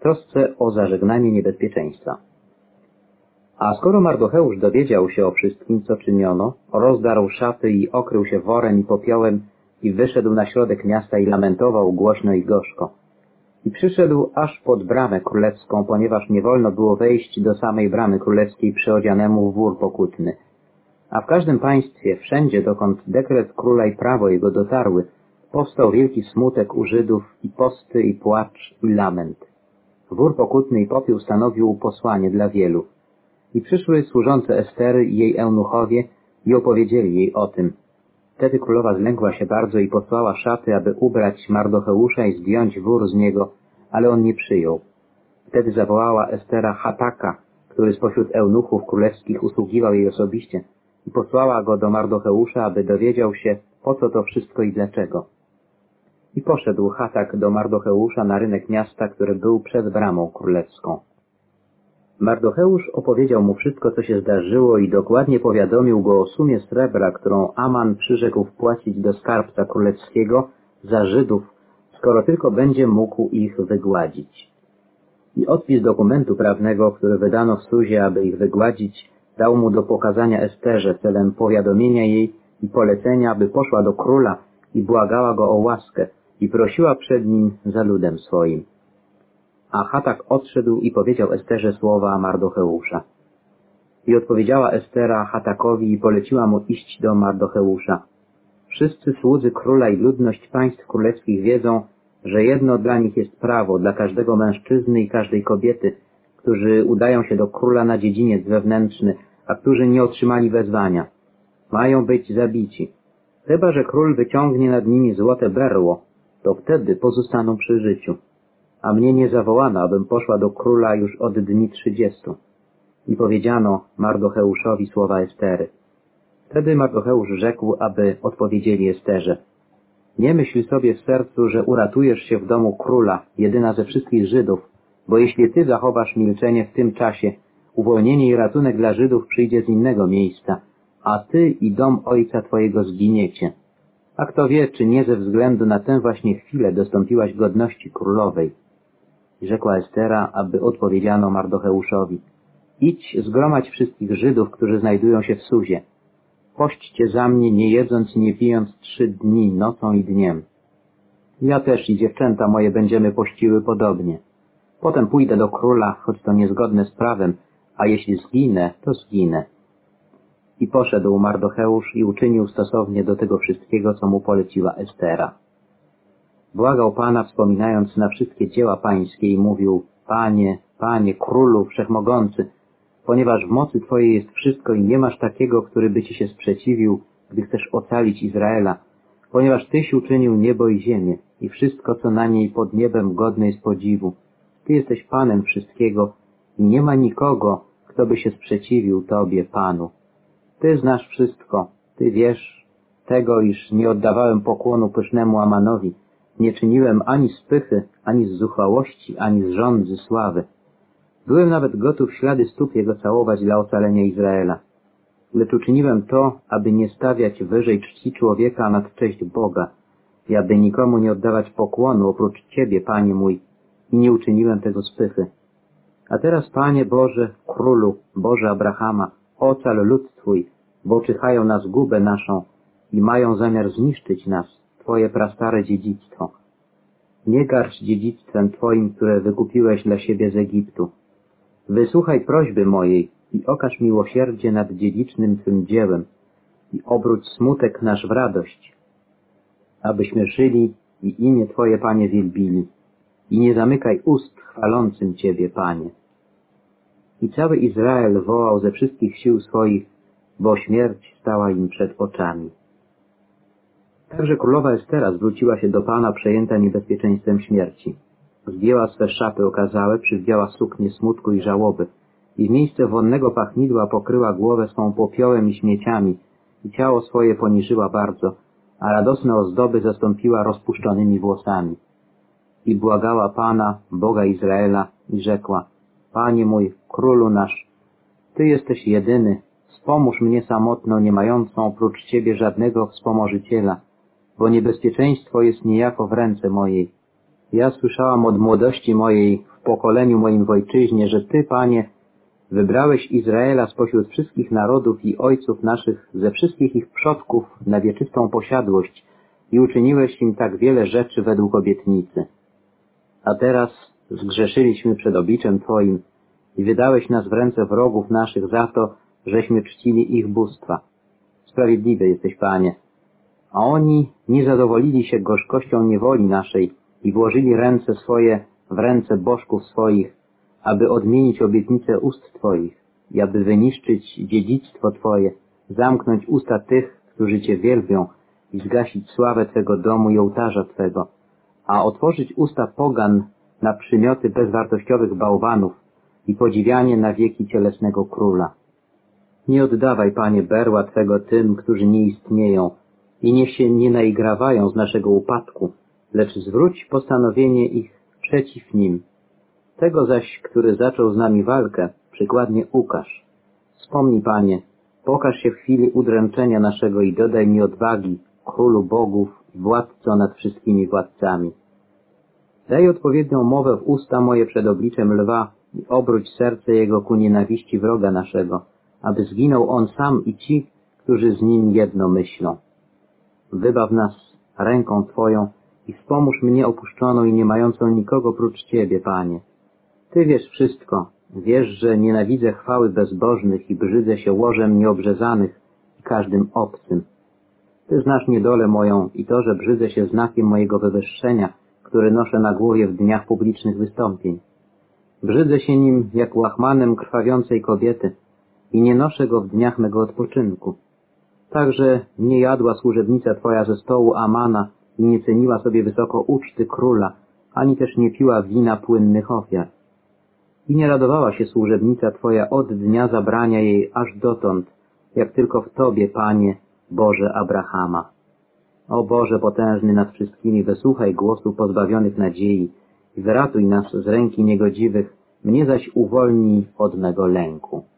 trosce o zażegnanie niebezpieczeństwa. A skoro Mardocheusz dowiedział się o wszystkim, co czyniono, rozdarł szaty i okrył się worem i popiołem i wyszedł na środek miasta i lamentował głośno i gorzko. I przyszedł aż pod bramę królewską, ponieważ nie wolno było wejść do samej bramy królewskiej przyodzianemu w wór pokutny. A w każdym państwie, wszędzie dokąd dekret króla i prawo jego dotarły, powstał wielki smutek u Żydów i posty i płacz i lament. Wór pokutny i popiół stanowił posłanie dla wielu. I przyszły służące Estery i jej eunuchowie i opowiedzieli jej o tym. Wtedy królowa zlękła się bardzo i posłała szaty, aby ubrać Mardocheusza i zdjąć wór z niego, ale on nie przyjął. Wtedy zawołała Estera Hataka, który spośród eunuchów królewskich usługiwał jej osobiście, i posłała go do Mardocheusza, aby dowiedział się, po co to wszystko i dlaczego. I poszedł Hatak do Mardocheusza na rynek miasta, który był przed bramą królewską. Mardocheusz opowiedział mu wszystko, co się zdarzyło i dokładnie powiadomił go o sumie srebra, którą Aman przyrzekł wpłacić do skarbca królewskiego za Żydów, skoro tylko będzie mógł ich wygładzić. I odpis dokumentu prawnego, który wydano w Suzie, aby ich wygładzić, dał mu do pokazania Esterze celem powiadomienia jej i polecenia, aby poszła do króla i błagała go o łaskę i prosiła przed nim za ludem swoim. A Hatak odszedł i powiedział Esterze słowa Mardocheusza. I odpowiedziała Estera Hatakowi i poleciła mu iść do Mardocheusza. Wszyscy słudzy króla i ludność państw królewskich wiedzą, że jedno dla nich jest prawo, dla każdego mężczyzny i każdej kobiety, którzy udają się do króla na dziedziniec wewnętrzny, a którzy nie otrzymali wezwania. Mają być zabici. Chyba że król wyciągnie nad nimi złote berło, to wtedy pozostaną przy życiu. A mnie nie zawołano, abym poszła do króla już od dni 30. I powiedziano Mardocheuszowi słowa Estery. Wtedy Mardocheusz rzekł, aby odpowiedzieli Esterze. Nie myśl sobie w sercu, że uratujesz się w domu króla, jedyna ze wszystkich Żydów, bo jeśli ty zachowasz milczenie w tym czasie, uwolnienie i ratunek dla Żydów przyjdzie z innego miejsca, a ty i dom ojca twojego zginiecie. A kto wie, czy nie ze względu na tę właśnie chwilę dostąpiłaś godności królowej. I rzekła Estera, aby odpowiedziano Mardocheuszowi. Idź, zgromadź wszystkich Żydów, którzy znajdują się w Suzie. Pośćcie za mnie, nie jedząc i nie pijąc 3 dni, nocą i dniem. Ja też i dziewczęta moje będziemy pościły podobnie. Potem pójdę do króla, choć to niezgodne z prawem, a jeśli zginę, to zginę. I poszedł Mardocheusz i uczynił stosownie do tego wszystkiego, co mu poleciła Estera. Błagał Pana, wspominając na wszystkie dzieła pańskie i mówił, Panie, Panie, Królu Wszechmogący, ponieważ w mocy Twojej jest wszystko i nie masz takiego, który by Ci się sprzeciwił, gdy chcesz ocalić Izraela, ponieważ Tyś uczynił niebo i ziemię i wszystko, co na niej pod niebem godne jest podziwu. Ty jesteś Panem wszystkiego i nie ma nikogo, kto by się sprzeciwił Tobie, Panu. Ty znasz wszystko, Ty wiesz tego, iż nie oddawałem pokłonu pysznemu Amanowi, nie czyniłem ani z pychy, ani z zuchwałości, ani z żądzy sławy. Byłem nawet gotów ślady stóp jego całować dla ocalenia Izraela. Lecz uczyniłem to, aby nie stawiać wyżej czci człowieka nad cześć Boga i aby nikomu nie oddawać pokłonu oprócz Ciebie, Panie mój, i nie uczyniłem tego z pychy. A teraz, Panie Boże, Królu, Boże Abrahama, ocal lud Twój, bo czyhają na zgubę naszą i mają zamiar zniszczyć nas, Twoje prastare dziedzictwo. Nie garść dziedzictwem Twoim, które wykupiłeś dla siebie z Egiptu. Wysłuchaj prośby mojej i okaż miłosierdzie nad dziedzicznym Twym dziełem i obróć smutek nasz w radość, abyśmy żyli i imię Twoje, Panie, wielbili. I nie zamykaj ust chwalącym Ciebie, Panie. I cały Izrael wołał ze wszystkich sił swoich, bo śmierć stała im przed oczami. Także królowa Estera zwróciła się do Pana przejęta niebezpieczeństwem śmierci. Zdjęła swe szaty okazałe, przywdziała suknię smutku i żałoby i w miejsce wonnego pachnidła pokryła głowę swą popiołem i śmieciami i ciało swoje poniżyła bardzo, a radosne ozdoby zastąpiła rozpuszczonymi włosami. I błagała Pana, Boga Izraela i rzekła, Panie mój, Królu nasz, Ty jesteś jedyny, wspomóż mnie samotną, nie mającą oprócz Ciebie żadnego wspomożyciela, bo niebezpieczeństwo jest niejako w ręce mojej. Ja słyszałam od młodości mojej w w pokoleniu moim w ojczyźnie, że Ty, Panie, wybrałeś Izraela spośród wszystkich narodów i ojców naszych, ze wszystkich ich przodków na wieczystą posiadłość i uczyniłeś im tak wiele rzeczy według obietnicy. A teraz zgrzeszyliśmy przed obliczem Twoim i wydałeś nas w ręce wrogów naszych za to, żeśmy czcili ich bóstwa. Sprawiedliwy jesteś, Panie. A oni nie zadowolili się gorzkością niewoli naszej i włożyli ręce swoje w ręce bożków swoich, aby odmienić obietnice ust Twoich i aby wyniszczyć dziedzictwo Twoje, zamknąć usta tych, którzy Cię wielbią i zgasić sławę Twego domu i ołtarza Twego, a otworzyć usta pogan na przymioty bezwartościowych bałwanów i podziwianie na wieki cielesnego króla. Nie oddawaj, Panie, berła Twego tym, którzy nie istnieją i niech się nie naigrawają z naszego upadku, lecz zwróć postanowienie ich przeciw nim. Tego zaś, który zaczął z nami walkę, przykładnie ukaż. Wspomnij, Panie, pokaż się w chwili udręczenia naszego i dodaj mi odwagi, Królu bogów i władco nad wszystkimi władcami. Daj odpowiednią mowę w usta moje przed obliczem lwa i obróć serce jego ku nienawiści wroga naszego, aby zginął on sam i ci, którzy z nim jedno myślą. Wybaw nas ręką Twoją i wspomóż mnie opuszczoną i nie mającą nikogo prócz Ciebie, Panie. Ty wiesz wszystko, wiesz, że nienawidzę chwały bezbożnych i brzydzę się łożem nieobrzezanych i każdym obcym. Ty znasz niedolę moją i to, że brzydzę się znakiem mojego wywyższenia, który noszę na głowie w dniach publicznych wystąpień. Brzydzę się nim jak łachmanem krwawiącej kobiety i nie noszę go w dniach mego odpoczynku. Także nie jadła służebnica Twoja ze stołu Amana i nie ceniła sobie wysoko uczty króla, ani też nie piła wina płynnych ofiar. I nie radowała się służebnica Twoja od dnia zabrania jej aż dotąd, jak tylko w Tobie, Panie, Boże Abrahama. O Boże potężny nad wszystkimi, wysłuchaj głosu pozbawionych nadziei i wyratuj nas z ręki niegodziwych, mnie zaś uwolnij od mego lęku.